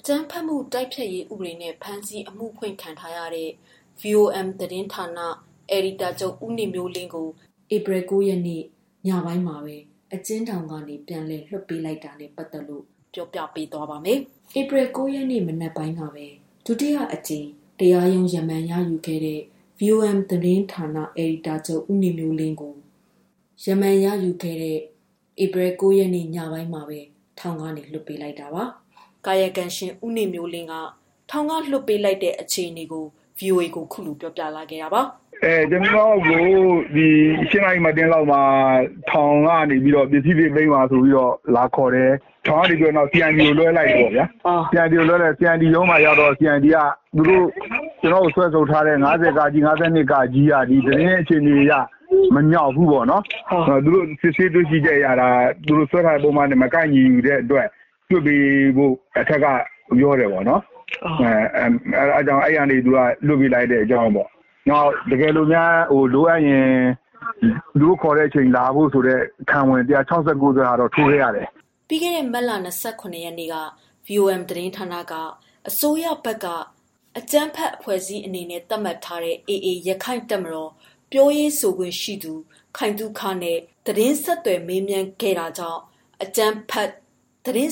ကြမ်းဖက်မှုတိုက်ဖျက်ရေးဥပဒေနဲ့ဖမ်းဆီးအမှုဖွင့်ခံထားရတဲ့ VOM သတင်းဌာနအယ်ဒီတာချုပ်ဦးနေမျိုးလင်းကိုဧပြီ 9 ရက်နေ့ညပိုင်းမှာပဲအကျဉ်းထောင်ကနေပြန်လည်လွှတ်ပေးလိုက်တာနဲ့ပတ်သက်လို့ပြောပြပေးသွားပါမယ်။ဧပြီ 9 ရက်နေ့မနက်ပိုင်းကပဲဒုတိယအကြိမ်တရားရုံးရမန်ရယူခဲ့တဲ့ VOM သတင်းဌာနအယ်ဒီတာချုပ်ဦးနေမျိုးလင်းကိုရမန်ရယူခဲ့တဲ့ဧပြီ 9 ရက်နေ့ညပိုင်းမှာပဲထောင်ကနေလွှတ်ပေးလိုက်တာပါ။ကာယကံရှင်ဦးနေမျိုးလင်းကထောင်ကလွှတ်ပေးလိုက်တဲ့အခြေအနေကို VOA ကိုခုလိုပြောပြလာခဲ့တာပါ။ကျွန်တော်ကိုဒီရှင်းလိုက်မှတင်လောက်မှာထောင်ကနေပြီးတော့ပစ္စည်းတွေသိမ်းပါဆိုပြီးတော့လာခေါ်တယ်။ထောင်ကနေပြီးတော့ CND ကိုလွှဲလိုက်တယ်ပေါ့ဗျာ။ CND ကိုလွှဲတယ် CND ရုံးမှာရောက်တော့ CND ကသူတို့ကျွန်တော်ဆွဲထုတ်ထားတဲ့50ကကြီး52ကကြီးကဒီသတင်းအခြေအနေရမညောက်ဘူးပေါ့နော်။သူတို့စစ်ဆေးတွေ့ရှိကြရတာသူတို့ဆွဲထားတဲ့ပုံမှန်နဲ့မကိုက်ညီတဲ့အတွက်ပြုတ်ပြီးဖို့အထက်ကပြောတယ်ပေါ့နော်။အဲအကြောင်းအဲ့ရနေသူကလွတ်ပြလိုက်တဲ့အကြောင်းပေါ့။နောက်တကယ်လို့များလိုအပ်ရင်လူခေါ်တဲ့အချိန်လာဖို့ဆိုတဲ့ခံဝင်169ဆိုတာတော့ထိုးခဲ့ရတယ်။ပြီးခဲ့တဲ့မတ်လ28ရက်နေ့က VOM သတင်းဌာနကအစိုးရဘက်ကအကြမ်းဖက်အဖွဲ့အစည်းအနေနဲ့သတ်မှတ်ထားတဲ့ AA ရခိုင်တပ်မတော်ပြောရေးဆိုခွင့်ရှိသူခိုင်သုခနဲ့သတင်းဆက်သွယ်မေးမြန်းခဲ့တာကြောင့်အကြမ်းဖက်တိုက်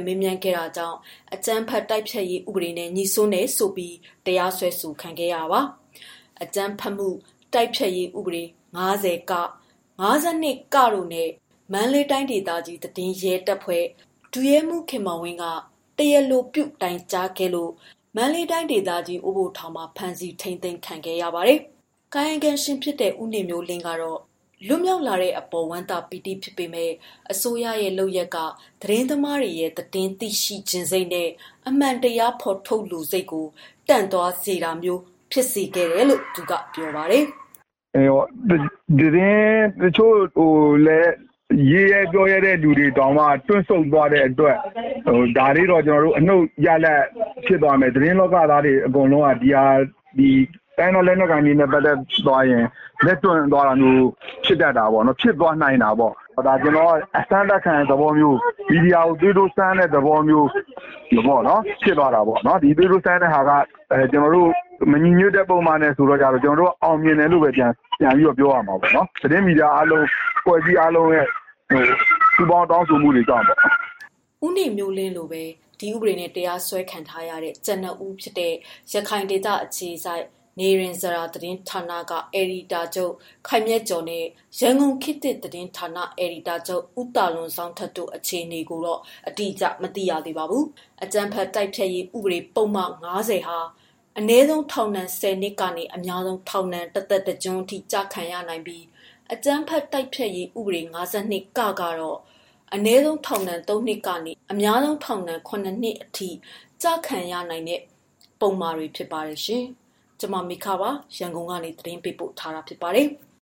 ဖြတ်ရေးဥပဒေနဲ့ညီစွန်းတယ်ဆိုပြီးတရားစွဲဆိုခံခဲ့ရပါ။အကြမ်းဖက်မှုတိုက်ဖြတ်ရေးဥပဒေ50က52ကတို့နဲ့မန္တလေးတိုင်းဒေသကြီးသတင်းရဲတပ်ဖွဲ့ဒုရဲမှုခင်မောင်ဝင်းကတရားလိုပြုတိုင်ကြားခဲ့လို့မန္တလေးတိုင်းဒေသကြီးဥပိုလ်ထောင်မှာဖမ်းဆီးထိန်းသိမ်းခံခဲ့ရပါတယ်။ကာယကံရှင်ဖြစ်တဲ့ဦးနေမျိုးလင်းကတော့လွတ်မြောက်လာတဲ့အပေါ်ဝမ်းသာပီတိဖြစ်ပေမဲ့အစိုးရရဲ့လုပ်ရက်ကသတင်းသမားတွေရဲ့သတင်းသိရှိခြင်းစိတ်နဲ့အမှန်တရားဖော်ထုတ်လူစိတ်ကိုတန့်သွားစေတာမျိုးဖြစ်စေခဲ့တယ်လို့သူကပြောပါတယ်။သတင်းတချို့လည်းရေးရပြောရတဲ့လူတွေတောင်မှတွန့်ဆုတ်သွားတဲ့အတွက်ဒါလေးတော့ကျွန်တော်တို့အနှုတ်ရလက်ဖြစ်သွားမယ်သတင်းလောကသားတွေအကုန်လုံးကဒီတိုင်းတော်လက်နက်ကိုင်တွေနဲ့ပတ်သက်သွားရင်လက်တွန့်သွားတာမျိုးဖြစ်တတ်တာပေါ့နော်ဖြစ်သွားနိုင်တာပေါ့ဒါကျွန်တော်အစမ်းတက်ခံသဘောမျိုးမီဒီယာကိုသွေးတိုးစမ်းတဲ့သဘောမျိုးပေါ့နော်ဖြစ်သွားတာပေါ့နော်ဒီသွေးတိုးစမ်းတဲ့ဟာကကျွန်တော်တို့မညီညွတ်တဲ့ပုံမှန်နဲ့ဆိုတော့ကြတော့ကျွန်တော်တို့အောင်မြင်တယ်လို့ပဲပြန်ပြီးတော့ပြောရမှာပေါ့နော်သတင်းမီဒီယာအားလုံးဖွဲ့စည်းအားလုံးရဲ့စူပေါင်းတောင်းဆိုမှုတွေကြောင့်ပေါ့ဦးနေမျိုးလင်းလိုပဲဒီဥပဒေနဲ့တရားစွဲခံထားရတဲ့ကျန်တဲ့ဦးဖြစ်တဲ့ရခိုင်ဒေသအခြေဆိုင်နေရင်ဇရာသတင်းဌာနကအယ်ဒီတာချုပ်ခိုင်မြတ်ကျော်နဲ့ရန်ကုန်ခေတ်သစ်သတင်းဌာနအယ်ဒီတာချုပ်ဦးတာလွန်ဆောင်ထက်တို့အခြေအနေကိုတော့အတိအကျမသိရသေးပါဘူး။အကြမ်းဖက်တိုက်ဖျက်ရေးဥပဒေပုံမှန်50ဟာအနည်းဆုံးထောင်ဒဏ်10နှစ်ကနေအများဆုံးထောင်ဒဏ်တစ်သက်တစ်ကျွန်းအထိကြာခံရနိုင်ပြီးအကြမ်းဖက်တိုက်ဖျက်ရေးဥပဒေ52ကတော့အနည်းဆုံးထောင်ဒဏ်3နှစ်ကနေအများဆုံးထောင်ဒဏ်9နှစ်အထိကြာခံရနိုင်တဲ့ပုံမှားတွေဖြစ်ပါတယ်ရှင်။ကျွန်မမိခပါရန်ကုန်ကနေသတင်းပေးပို့ထားတာဖြစ်ပါတယ်။